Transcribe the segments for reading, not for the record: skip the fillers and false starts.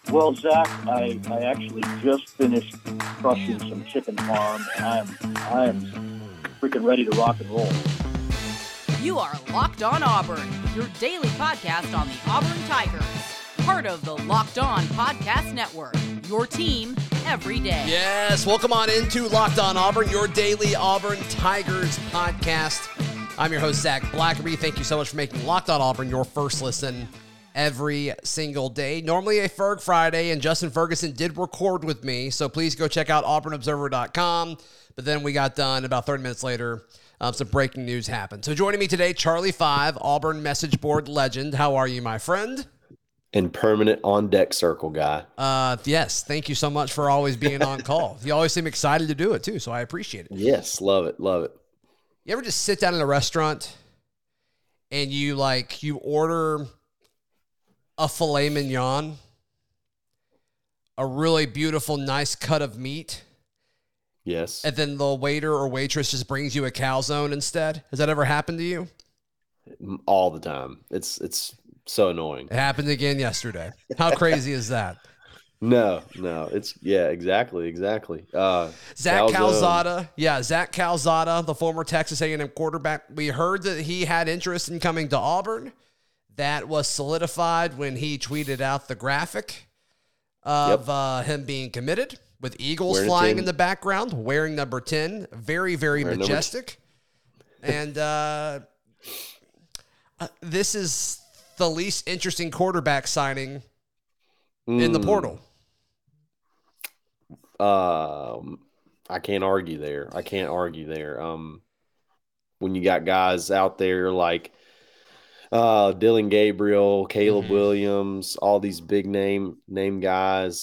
Well, Zach, I actually just finished crushing some chicken parm, and I am freaking ready to rock and roll. You are Locked On Auburn, your daily podcast on the Auburn Tigers. Part of the Locked On Podcast Network, your team every day. Yes, welcome on into Locked On Auburn, your daily Auburn Tigers podcast. I'm your host, Zach Blackerby. Thank you so much for making Locked On Auburn your first listen every single day. Normally a Ferg Friday, and Justin Ferguson did record with me, so please go check out auburnobserver.com. But then we got done about 30 minutes later. Some breaking news happened. So joining me today, Charlie Five, Auburn message board legend. How are you, my friend? And permanent on-deck circle guy. Yes, thank you so much for always being on call. You always seem excited to do it, too, so I appreciate it. Yes, love it, love it. You ever just sit down in a restaurant and you order a filet mignon, a really beautiful, nice cut of meat, Yes. and then the waiter or waitress just brings you a calzone instead? Has that ever happened to you? All the time. It's so annoying. It happened again yesterday. How crazy is that? No. Exactly. Zach Calzada. Yeah, Zach Calzada, the former Texas A&M quarterback. We heard that he had interest in coming to Auburn. That was solidified when he tweeted out the graphic of him being committed with Eagles flying in the background, wearing number 10. Very, very majestic. And this is the least interesting quarterback signing in the portal. I can't argue there. When you got guys out there like Dylan Gabriel, Caleb Williams, all these big name guys,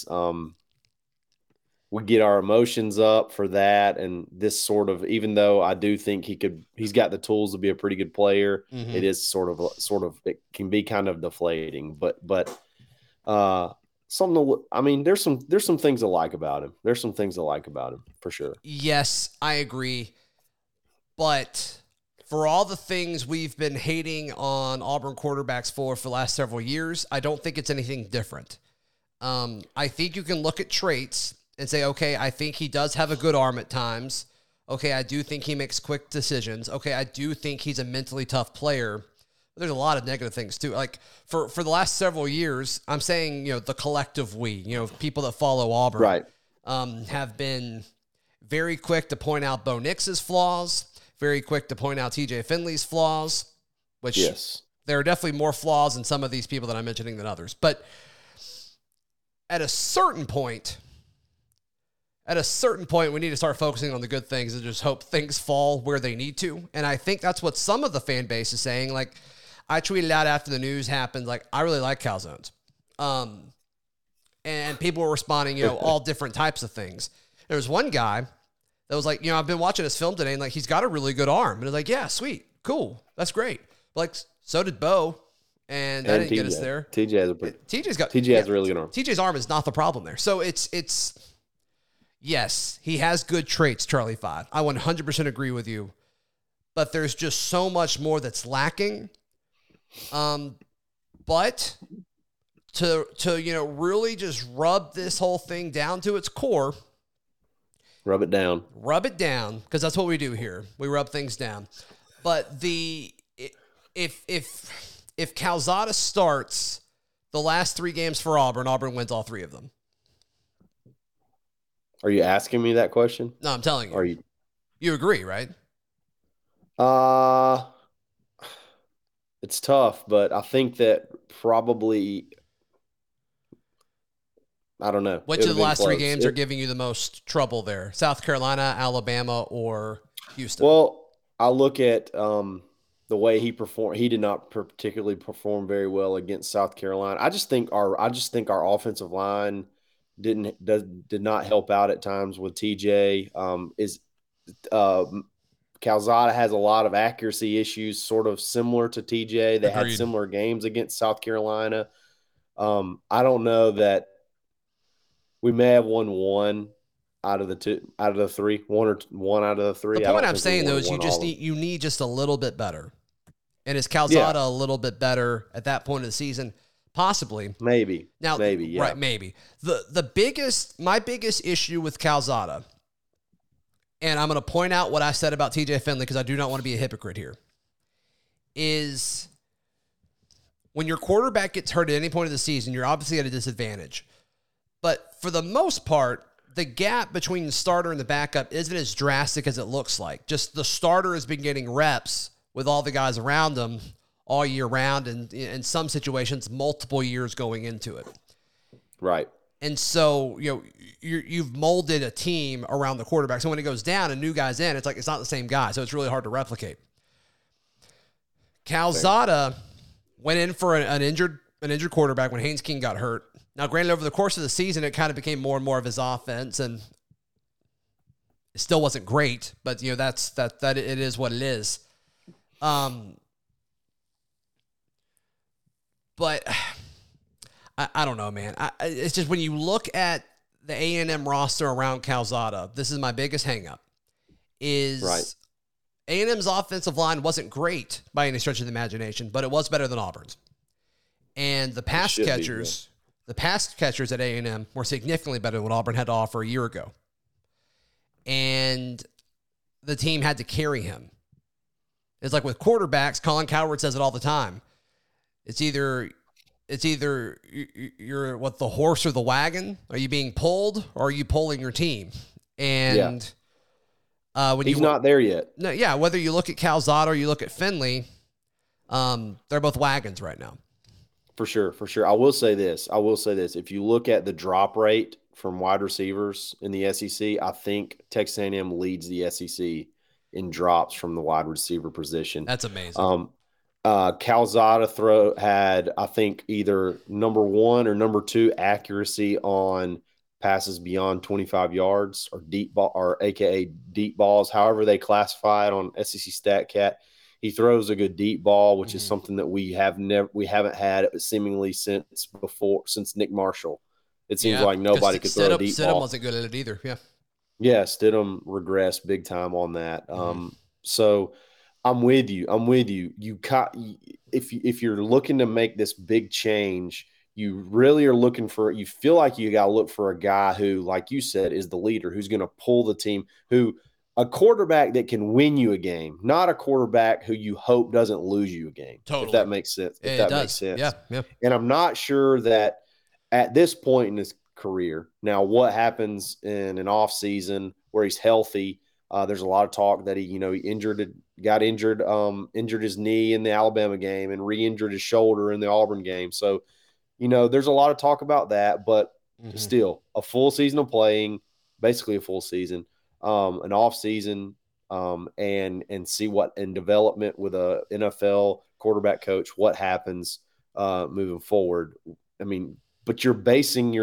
we get our emotions up for that. And this sort of, even though I do think he's got the tools to be a pretty good player, it is sort of, it can be kind of deflating, but there's some things I like about him. There's some things I like about him for sure. Yes, I agree. But for all the things we've been hating on Auburn quarterbacks for the last several years, I don't think it's anything different. I think you can look at traits and say, okay, I think he does have a good arm at times. Okay, I do think he makes quick decisions. Okay, I do think he's a mentally tough player. There's a lot of negative things too. Like for the last several years, I'm saying, the collective we, people that follow Auburn, right, have been very quick to point out Bo Nix's flaws, very quick to point out TJ Finley's flaws, which there are definitely more flaws in some of these people that I'm mentioning than others. But at a certain point, we need to start focusing on the good things and just hope things fall where they need to. And I think that's what some of the fan base is saying. Like, I tweeted out after the news happened, like, I really like calzones. And people were responding, all different types of things. There was one guy that was like, I've been watching his film today, and, like, he's got a really good arm. And I was like, yeah, sweet, cool, that's great. But, like, so did Bo, and that didn't get us there. TJ has a really good arm. TJ's arm is not the problem there. So it's yes, he has good traits, Charlie Five. I 100% agree with you. But there's just so much more that's lacking. But to really just rub this whole thing down to its core. Rub it down, because that's what we do here. We rub things down. But if Calzada starts the last 3 games for Auburn wins all 3 of them. Are you asking me that question? No, I'm telling you. You agree, right? It's tough, but I think that probably, I don't know. Which of the last 3 games are giving you the most trouble there? South Carolina, Alabama, or Houston? Well, I look at the way he performed. He did not particularly perform very well against South Carolina. I just think our offensive line did not help out at times with TJ. Calzada has a lot of accuracy issues, sort of similar to TJ. They had similar games against South Carolina. I don't know that we may have won one out of the 3. One out of the 3. The point I'm saying though is you need just a little bit better. And is Calzada a little bit better at that point of the season? Possibly. Maybe. Now, maybe, yeah. Right, maybe. My biggest issue with Calzada, and I'm going to point out what I said about TJ Finley because I do not want to be a hypocrite here, is when your quarterback gets hurt at any point of the season, you're obviously at a disadvantage. But for the most part, the gap between the starter and the backup isn't as drastic as it looks like. Just the starter has been getting reps with all the guys around him all year round, and in some situations, multiple years going into it. Right. And so, you've molded a team around the quarterback. So when it goes down and new guy's in, it's like it's not the same guy. So it's really hard to replicate. Calzada went in for an injured quarterback when Haynes King got hurt. Now, granted, over the course of the season, it kind of became more and more of his offense, and it still wasn't great. But that it is what it is. But I don't know, man. It's just when you look at the A&M roster around Calzada, this is my biggest hang-up, is right. A&M's offensive line wasn't great by any stretch of the imagination, but it was better than Auburn's. And the pass catchers at A&M were significantly better than what Auburn had to offer a year ago. And the team had to carry him. It's like with quarterbacks, Colin Cowherd says it all the time. It's either you're what, the horse or the wagon? Are you being pulled or are you pulling your team? And when he's not there yet. No, yeah. Whether you look at Calzada or you look at Finley, they're both wagons right now. For sure. I will say this. If you look at the drop rate from wide receivers in the SEC, I think Texas A&M leads the SEC in drops from the wide receiver position. That's amazing. Calzada had, I think, either number 1 or number 2 accuracy on passes beyond 25 yards or deep ball, or AKA deep balls, however they classify it on SEC StatCat. He throws a good deep ball, which is something that we haven't had seemingly since Nick Marshall. It seems like nobody could throw a deep ball. Stidham wasn't good at it either. Yeah, Stidham regressed big time on that. So I'm with you. If you're looking to make this big change, you really are looking for. You feel like you got to look for a guy who, like you said, is the leader, who's going to pull the team, a quarterback that can win you a game, not a quarterback who you hope doesn't lose you a game. Totally. If that makes sense. Makes sense. Yeah. And I'm not sure that at this point in his career, now what happens in an off season where he's healthy, there's a lot of talk that he got injured his knee in the Alabama game and re-injured his shoulder in the Auburn game. So, there's a lot of talk about that, but still a full season of playing, basically a full season. An off season, and see what in development with a NFL quarterback coach, what happens moving forward. But you're basing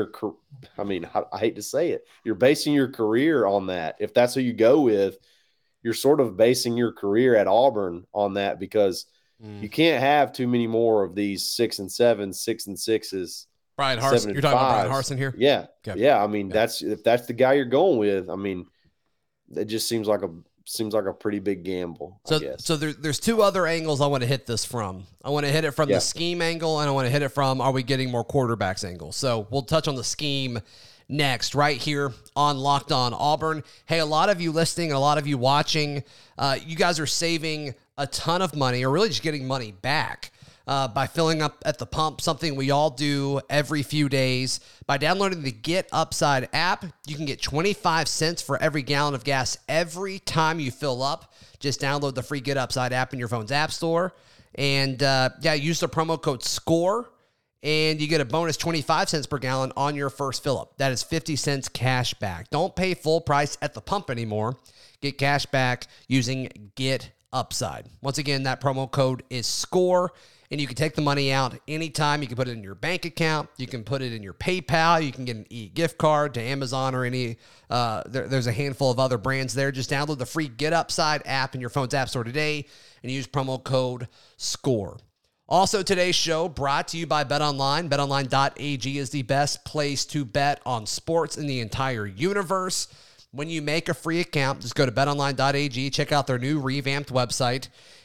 I hate to say it, you're basing your career on that. If that's who you go with, you're sort of basing your career at Auburn on that, because you can't have too many more of these 6 and 7, 6 and 6s. Brian Harsin. You're talking about Brian Harsin here? Yeah. Okay. Yeah. If that's the guy you're going with, it just seems like a pretty big gamble, I guess. So there's 2 other angles I want to hit this from. I want to hit it from the scheme angle, and I want to hit it from, are we getting more quarterbacks angle? So we'll touch on the scheme next, right here on Locked On Auburn. Hey, a lot of you listening and a lot of you watching, you guys are saving a ton of money, or really just getting money back, by filling up at the pump, something we all do every few days. By downloading the Get Upside app, you can get 25 cents for every gallon of gas every time you fill up. Just download the free Get Upside app in your phone's app store. And use the promo code SCORE, and you get a bonus 25 cents per gallon on your first fill up. That is 50 cents cash back. Don't pay full price at the pump anymore. Get cash back using Get Upside. Once again, that promo code is SCORE. And you can take the money out anytime. You can put it in your bank account. You can put it in your PayPal. You can get an e-gift card to Amazon or any. There's a handful of other brands there. Just download the free Get Upside app in your phone's app store today and use promo code SCORE. Also, today's show brought to you by BetOnline. BetOnline.ag is the best place to bet on sports in the entire universe. When you make a free account, just go to BetOnline.ag. Check out their new revamped website.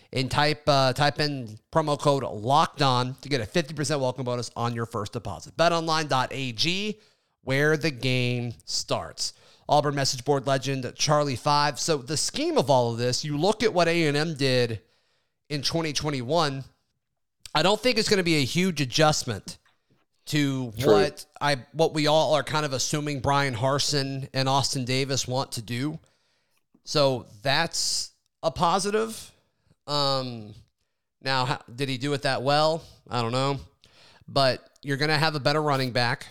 and type in promo code Locked On to get a 50% welcome bonus on your first deposit. BetOnline.ag, where the game starts. Auburn message board legend Charlie 5. So the scheme of all of this, you look at what A&M did in 2021. I don't think it's going to be a huge adjustment to what we all are kind of assuming Brian Harsin and Austin Davis want to do. So that's a positive. Now, did he do it that well? I don't know. But you're going to have a better running back.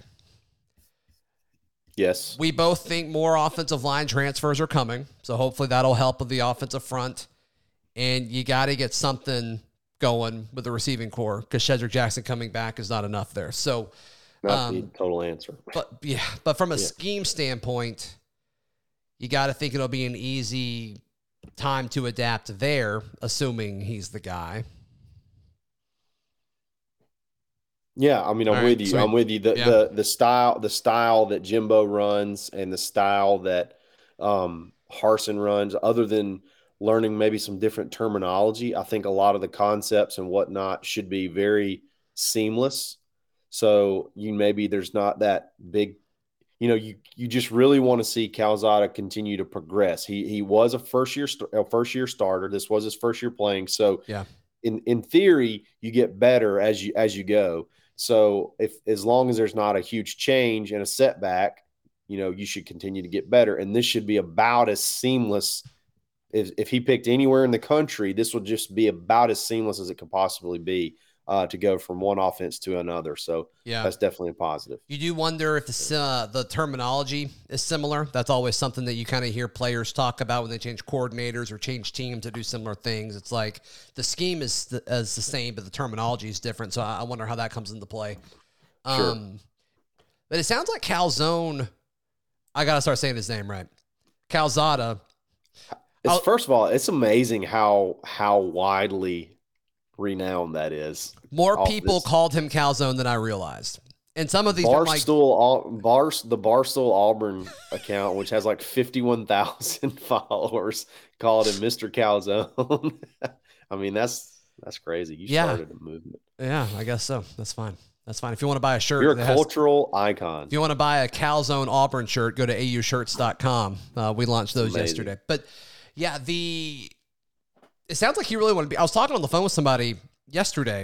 Yes. We both think more offensive line transfers are coming. So hopefully that'll help with the offensive front. And you got to get something going with the receiving core because Shedrick Jackson coming back is not enough there. So, not the total answer. But from a scheme standpoint, you got to think it'll be an easy time to adapt there, assuming he's the guy. Yeah, I mean, I'm with you. Sweet. I'm with you. The style that Jimbo runs and the style that Harsin runs, other than learning maybe some different terminology, I think a lot of the concepts and whatnot should be very seamless. So there's not that big, you just really want to see Calzada continue to progress. He was a first year starter. This was his first year playing. So yeah, in theory, you get better as you go. So as long as there's not a huge change and a setback, you should continue to get better. And this should be about as seamless. If he picked anywhere in the country, this will just be about as seamless as it could possibly be to go from one offense to another. So that's definitely a positive. You do wonder if the terminology is similar. That's always something that you kind of hear players talk about when they change coordinators or change teams to do similar things. It's like the scheme is the same, but the terminology is different. So I wonder how that comes into play. Sure. But it sounds like Calzone. I got to start saying his name right. Calzada. First of all, it's amazing how widely renowned that is. More people called him Calzone than I realized. And some of these the Barstool Auburn account, which has like 51,000 followers, called him Mr. Calzone. I mean, that's crazy. You started a movement. Yeah, I guess so. That's fine. That's fine. If you want to buy a shirt, you're a cultural icon. If you want to buy a Calzone Auburn shirt, go to aushirts.com. We launched those yesterday. But yeah, it sounds like you really want to be. I was talking on the phone with somebody yesterday,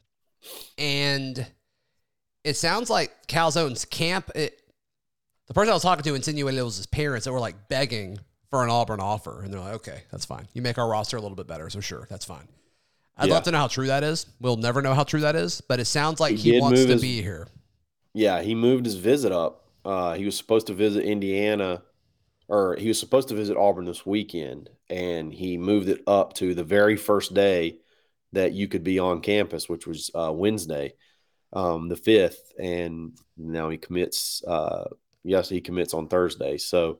and it sounds like Calzone's camp. The person I was talking to insinuated it was his parents that were like begging for an Auburn offer, and they're like, "Okay, that's fine. You make our roster a little bit better, so sure, that's fine." I'd love to know how true that is. We'll never know how true that is, but it sounds like he wants to be here. Yeah, he moved his visit up. He was supposed to visit Indiana. Or he was supposed to visit Auburn this weekend, and he moved it up to the very first day that you could be on campus, which was Wednesday, the 5th. And now he commits. He commits on Thursday. So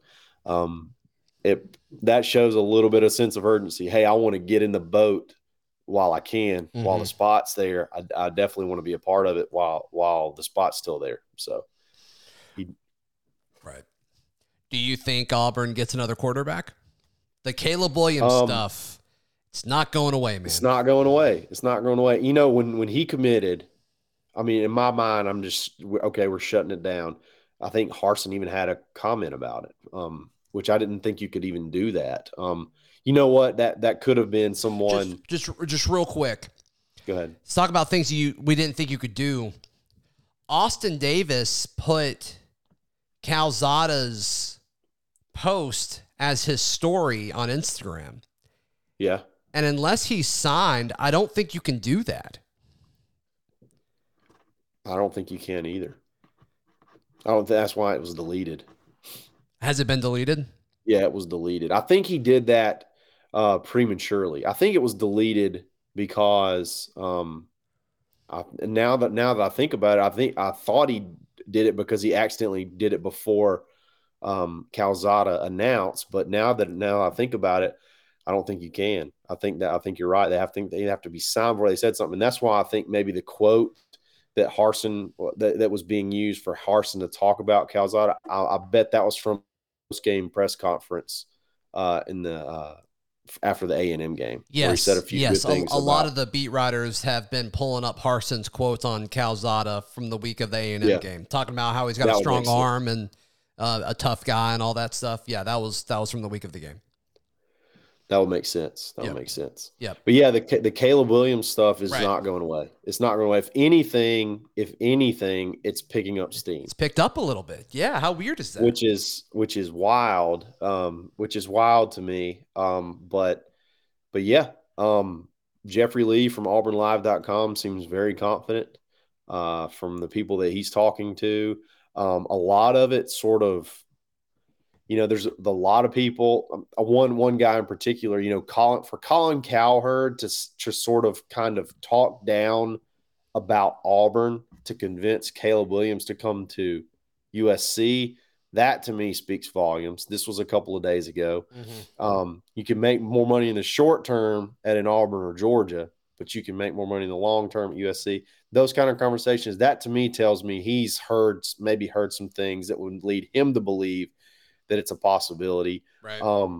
that shows a little bit of sense of urgency. Hey, I want to get in the boat while I can, while the spot's there. I definitely want to be a part of it while the spot's still there. So right. Do you think Auburn gets another quarterback? The Caleb Williams stuff, it's not going away, man. It's not going away. When he committed, I mean, in my mind, I'm just, okay, we're shutting it down. I think Harsin even had a comment about it, which I didn't think you could even do that. You know what? That could have been someone. Just real quick. Go ahead. Let's talk about things we didn't think you could do. Austin Davis put Calzada's post as his story on Instagram. Yeah. And unless he's signed, I don't think you can do that. I don't think you can either. I don't think that's why it was deleted. Has it been deleted? Yeah, it was deleted. I think he did that prematurely. I think it was deleted because now that I think about it, I thought he did it because he accidentally did it before Calzada announced, but now I think about it, I don't think you can. I think you're right. They have to be signed before they said something. And that's why I think maybe the quote that Harsin that was being used for Harsin to talk about Calzada, I bet that was from post-game press conference in the after the A&M game. Yes, where he said a few good things. A lot of the beat writers have been pulling up Harson's quotes on Calzada from the week of the A&M game, talking about how he's got a strong arm and a tough guy and all that stuff. Yeah, that was from the week of the game. That would make sense. That would make sense. Yeah. But yeah, the Caleb Williams stuff is not going away. It's not going away. If anything, it's picking up steam. It's picked up a little bit. Yeah. How weird is that? Which is wild. Which is wild to me. But yeah. Jeffrey Lee from AuburnLive.com seems very confident. From the people that he's talking to, a lot of it sort of. There's a lot of people. One guy in particular, Colin Cowherd to sort of kind of talk down about Auburn to convince Caleb Williams to come to USC. That to me speaks volumes. This was a couple of days ago. Mm-hmm. You can make more money in the short term at an Auburn or Georgia, but you can make more money in the long term at USC. Those kind of conversations, that to me tells me he's maybe heard some things that would lead him to believe that it's a possibility. Right.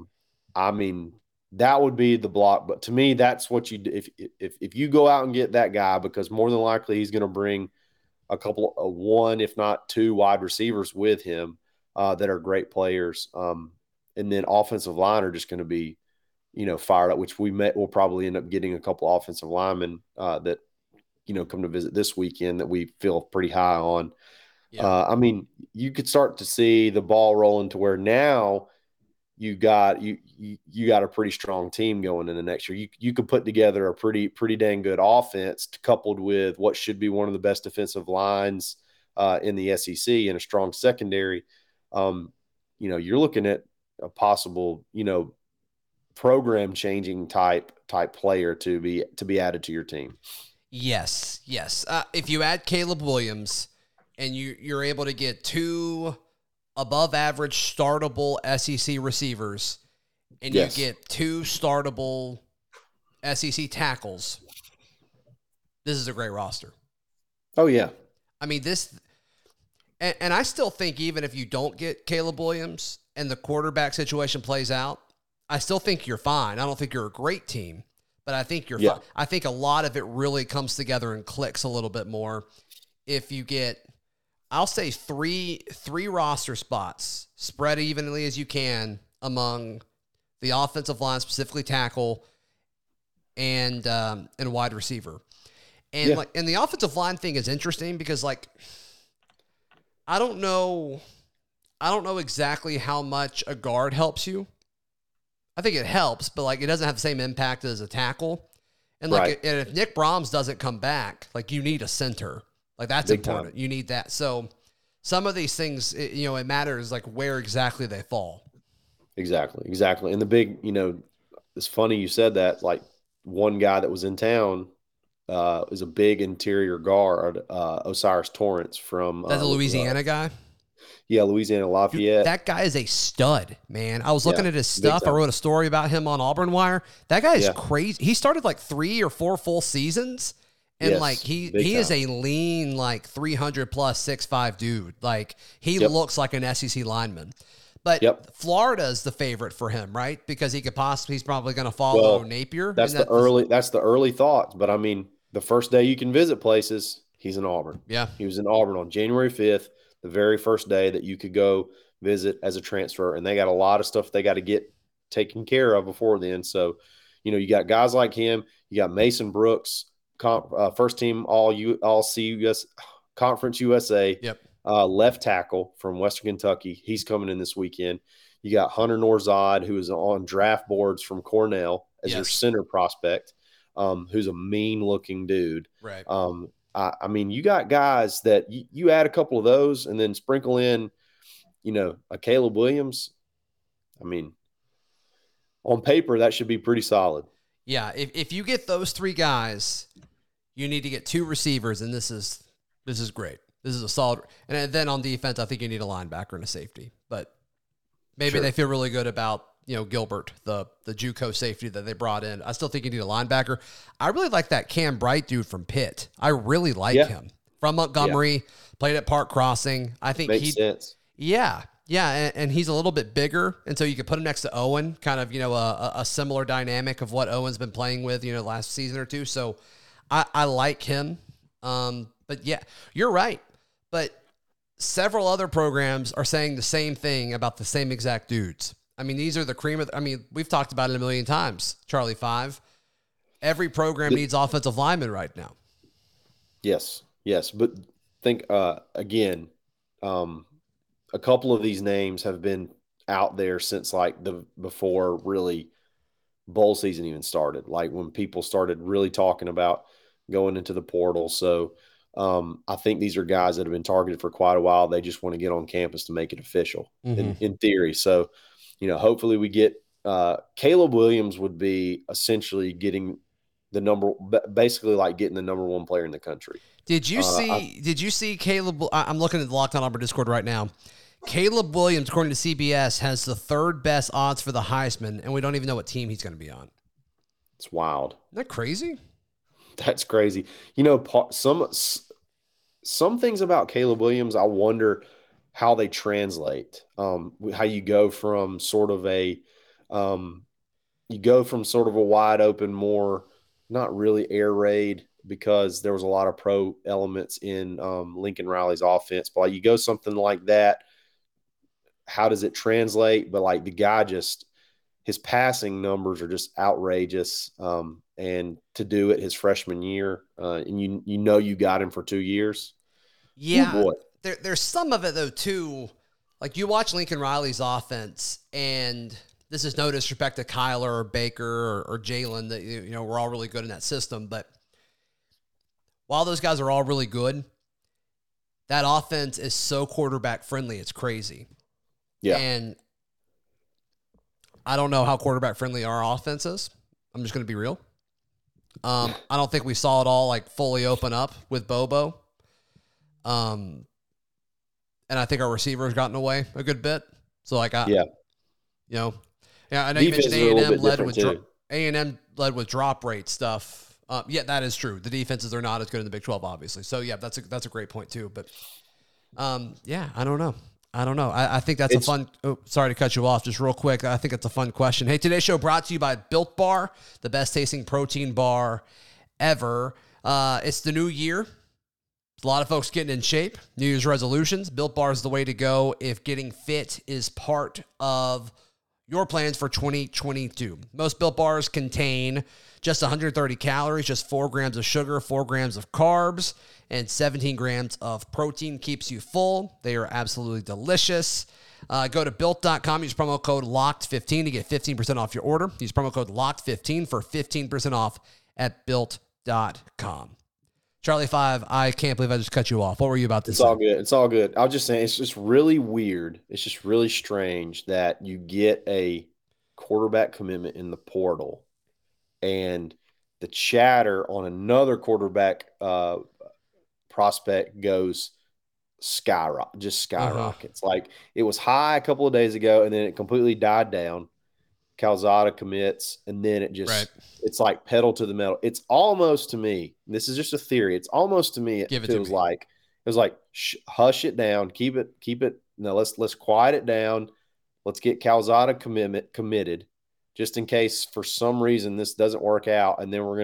I mean, that would be the block. But to me, that's what you do. If you go out and get that guy, because more than likely he's going to bring a couple of one, if not two wide receivers with him that are great players. And then offensive line are just going to be, fired up, which we'll probably end up getting a couple offensive linemen that, come to visit this weekend that we feel pretty high on. Yeah. I mean, you could start to see the ball rolling to where now you got a pretty strong team going in the next year. You could put together a pretty dang good offense coupled with what should be one of the best defensive lines in the SEC and a strong secondary. You're looking at a possible, program changing type player to be added to your team. Yes. If you add Caleb Williams and you're able to get two above average startable SEC receivers, and you get two startable SEC tackles, this is a great roster. Oh, yeah. I mean, and I still think even if you don't get Caleb Williams and the quarterback situation plays out, I still think you're fine. I don't think you're a great team, but I think you're fine. I think a lot of it really comes together and clicks a little bit more if you get, I'll say three roster spots spread evenly as you can among the offensive line, specifically tackle and wide receiver. And and the offensive line thing is interesting because I don't know exactly how much a guard helps you. I think it helps, but it doesn't have the same impact as a tackle. And and if Nick Brahms doesn't come back, you need a center. That's big important. Time. You need that. So some of these things, it matters where exactly they fall. Exactly. And the big, it's funny you said that. One guy that was in town is a big interior guard, Osiris Torrance from that's the Louisiana guy. Yeah, Louisiana Lafayette. Dude, that guy is a stud, man. I was looking at his stuff. I wrote a story about him on Auburn Wire. That guy is crazy. He started 3 or 4 full seasons. And he is a lean 300 plus 6'5" dude. He looks like an SEC lineman. But Florida's the favorite for him, right? Because he's probably going to follow Napier. That's the early thoughts. But I mean, the first day you can visit places, he's in Auburn. Yeah. He was in Auburn on January 5th, the very first day that you could go visit as a transfer. And they got a lot of stuff they got to get taken care of before then. So, you got guys like him. You got Mason Brooks, first team all CUS Conference USA. Yep. Left tackle from Western Kentucky. He's coming in this weekend. You got Hunter Norzad, who is on draft boards from Cornell as your center prospect, who's a mean-looking dude. Right. I mean, you got guys that you add a couple of those and then sprinkle in, a Caleb Williams. I mean, on paper, that should be pretty solid. Yeah, if you get those 3 guys, you need to get 2 receivers, and this is great. This is a solid. And then on defense, I think you need a linebacker and a safety. But maybe they feel really good about, Gilbert, the JUCO safety that they brought in. I still think you need a linebacker. I really like that Cam Bright dude from Pitt. I really like him. From Montgomery, played at Park Crossing. I think makes sense. Yeah. and he's a little bit bigger, and so you could put him next to Owen, kind of, a similar dynamic of what Owen's been playing with, last season or two. So I like him. But yeah, you're right. But several other programs are saying the same thing about the same exact dudes. I mean, these are the cream of, we've talked about it a million times, Charlie Five. Every program needs offensive linemen right now. Yes. But think, again, a couple of these names have been out there since before really bowl season even started, like when people started really talking about going into the portal. So I think these are guys that have been targeted for quite a while. They just want to get on campus to make it official in theory. So, hopefully we get Caleb Williams would be essentially getting basically like getting the number one player in the country. Did you see Caleb? I'm looking at the Locked On Auburn Discord right now. Caleb Williams, according to CBS, has the third best odds for the Heisman, and we don't even know what team he's going to be on. It's wild. Isn't that crazy? That's crazy. Some things about Caleb Williams, I wonder how they translate. How you go from sort of a wide open, more not really air raid, because there was a lot of pro elements in Lincoln Riley's offense. But you go something like that, how does it translate? But the guy his passing numbers are just outrageous. And to do it his freshman year, and you got him for 2 years. Yeah. Ooh, boy. There's some of it though too. Like you watch Lincoln Riley's offense, and this is no disrespect to Kyler or Baker or Jalen, that we're all really good in that system. But while those guys are all really good, that offense is so quarterback friendly, it's crazy. Yeah. And I don't know how quarterback friendly our offense is. I'm just going to be real. I don't think we saw it all fully open up with Bobo. And I think our receivers gotten away a good bit. So I know you mentioned A&M led with drop rate stuff. Yeah, that is true. The defenses are not as good in the Big 12, obviously. So yeah, that's a great point too. But yeah, I don't know. I think that's a fun. Oh, sorry to cut you off. Just real quick, I think it's a fun question. Hey, today's show brought to you by Built Bar, the best tasting protein bar ever. It's the new year. A lot of folks getting in shape. New Year's resolutions. Built Bar is the way to go if getting fit is part of your plans for 2022. Most Built Bars contain just 130 calories, just 4 grams of sugar, 4 grams of carbs, and 17 grams of protein. Keeps you full. They are absolutely delicious. Go to Built.com. Use promo code LOCKED15 to get 15% off your order. Use promo code LOCKED15 for 15% off at Built.com. Charlie Five, I can't believe I just cut you off. What were you about to say? It's all good. I was just saying, it's just really weird. It's just really strange that you get a quarterback commitment in the portal, and the chatter on another quarterback prospect goes skyrockets. It was high a couple of days ago, and then it completely died down. Calzada commits, and then it's like pedal to the metal. It's almost, to me, this is just a theory, it feels like hush it down, keep it. No, let's quiet it down. Let's get Calzada committed, just in case for some reason this doesn't work out, and then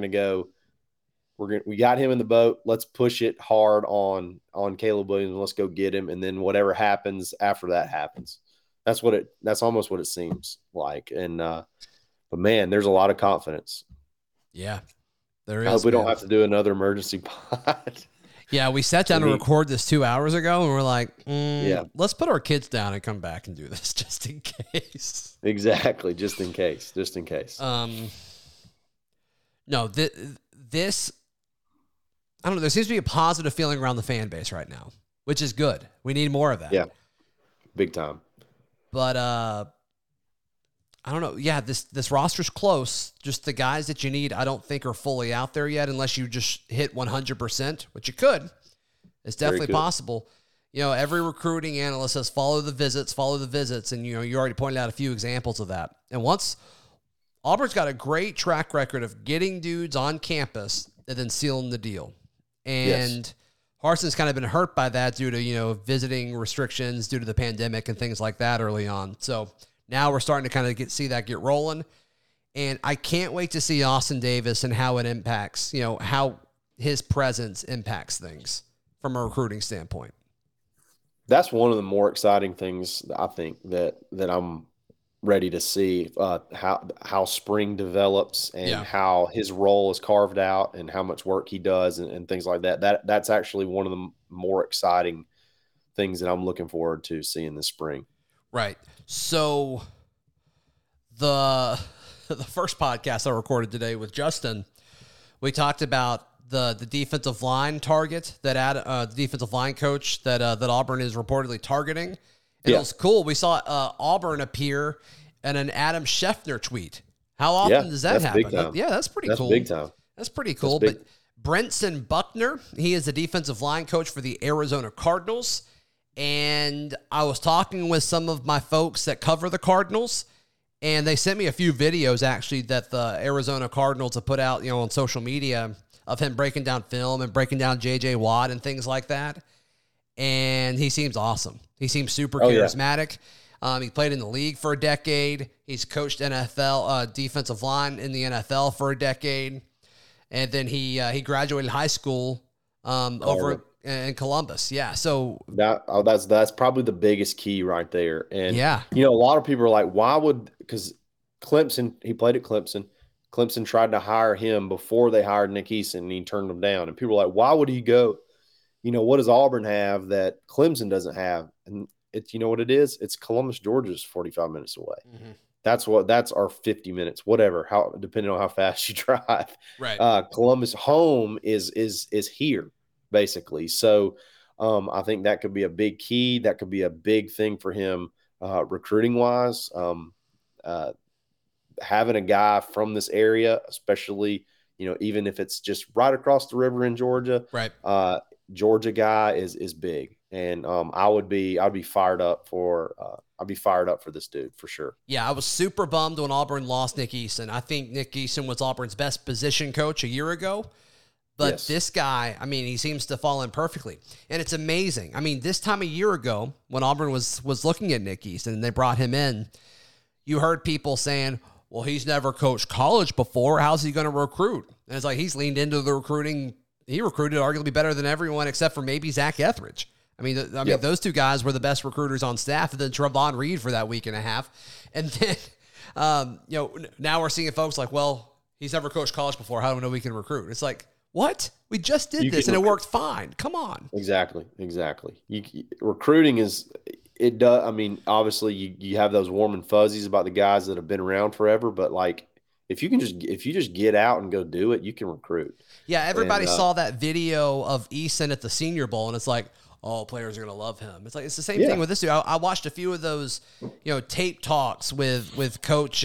we got him in the boat. Let's push it hard on Caleb Williams. Let's go get him, and then whatever happens after that happens. That's almost what it seems like. And but man, there's a lot of confidence. Yeah, there is. I hope we don't have to do another emergency pod. Yeah, we sat down to record this 2 hours ago, and we're like, let's put our kids down and come back and do this just in case. Exactly, just in case. No, this, I don't know. There seems to be a positive feeling around the fan base right now, which is good. We need more of that. Yeah, big time. But I don't know. Yeah, this roster's close. Just the guys that you need, I don't think are fully out there yet, unless you just hit 100%, which you could. It's definitely possible. Every recruiting analyst says follow the visits, and you already pointed out a few examples of that. And once Auburn's got a great track record of getting dudes on campus and then sealing the deal. And Harsin's kind of been hurt by that due to, visiting restrictions due to the pandemic and things like that early on. So now we're starting to kind of see that get rolling. And I can't wait to see Austin Davis and how it impacts, how his presence impacts things from a recruiting standpoint. That's one of the more exciting things I think that I'm ready to see, how spring develops and how his role is carved out and how much work he does and things like that. That's actually one of the more exciting things that I'm looking forward to seeing this spring. Right. So the first podcast I recorded today with Justin, we talked about the defensive line target that the defensive line coach that Auburn is reportedly targeting. And it was cool. We saw Auburn appear in an Adam Schefter tweet. How often does that happen? That's pretty cool. Big time. That's pretty cool. But Brenton Buckner, he is the defensive line coach for the Arizona Cardinals. And I was talking with some of my folks that cover the Cardinals, and they sent me a few videos actually that the Arizona Cardinals have put out, on social media of him breaking down film and breaking down J.J. Watt and things like that. And he seems awesome. He seems super charismatic. He played in the league for a decade. He's coached NFL defensive line in the NFL for a decade. And then he graduated high school over in Columbus. Yeah. So that's probably the biggest key right there. And a lot of people are like, why would, because Clemson, he played at Clemson. Clemson tried to hire him before they hired Nick Eason, and he turned them down. And people are like, why would he go? What does Auburn have that Clemson doesn't have? And it's, what it is? It's Columbus, Georgia's 45 minutes away. Mm-hmm. That's our 50 minutes, whatever, depending on how fast you drive. Right. Columbus home is here, basically. So I think that could be a big key. That could be a big thing for him recruiting wise. Having a guy from this area, especially, even if it's just right across the river in Georgia, right. Georgia guy is big. And I'd be fired up for this dude for sure. Yeah, I was super bummed when Auburn lost Nick Eason. I think Nick Eason was Auburn's best position coach a year ago. But this guy, he seems to fall in perfectly. And it's amazing. This time a year ago, when Auburn was looking at Nick Eason and they brought him in, you heard people saying, well, he's never coached college before. How's he going to recruit? And it's like he's leaned into the recruiting. He recruited arguably better than everyone except for maybe Zach Etheridge. Those two guys were the best recruiters on staff, and then Trevon Reed for that week and a half. And then, now we're seeing folks like, well, he's never coached college before. How do we know we can recruit? It's like, what? We just did this, and it worked fine. Come on. Exactly. Recruiting is – it does. Obviously, you have those warm and fuzzies about the guys that have been around forever, but like if you just get out and go do it, you can recruit. Yeah, everybody saw that video of Eason at the Senior Bowl, and it's like, oh, players are gonna love him. It's like it's the same thing with this dude. I watched a few of those, tape talks with Coach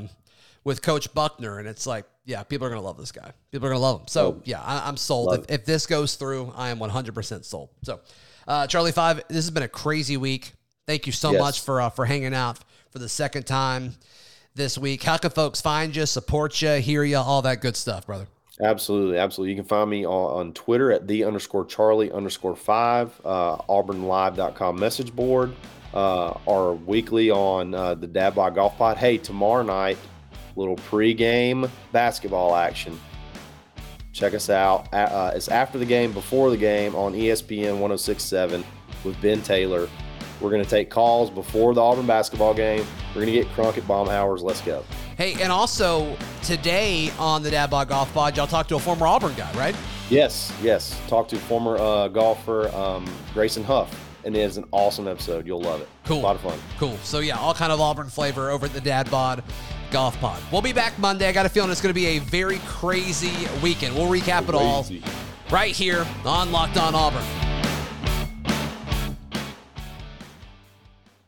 Buckner, and it's like, yeah, people are gonna love this guy. People are gonna love him. So I'm sold. If this goes through, I am 100% sold. So, Charlie 5, this has been a crazy week. Thank you so much for hanging out for the second time this week. How can folks find you, support you, hear you, all that good stuff, brother? Absolutely. You can find me on Twitter at @the_Charlie_5, auburnlive.com message board, or weekly on the Dad Bod Golf Pod. Hey, tomorrow night, little pregame basketball action. Check us out. It's after the game, before the game on ESPN 106.7 with Ben Taylor. We're going to take calls before the Auburn basketball game. We're going to get crunk at Baumhower's. Let's go. Hey, and also today on the Dad Bod Golf Pod, y'all talked to a former Auburn guy, right? Yes. Talked to former golfer Grayson Huff, and it is an awesome episode. You'll love it. Cool. A lot of fun. Cool. So, yeah, all kind of Auburn flavor over at the Dad Bod Golf Pod. We'll be back Monday. I got a feeling it's going to be a very crazy weekend. We'll recap it all right here on Locked On Auburn.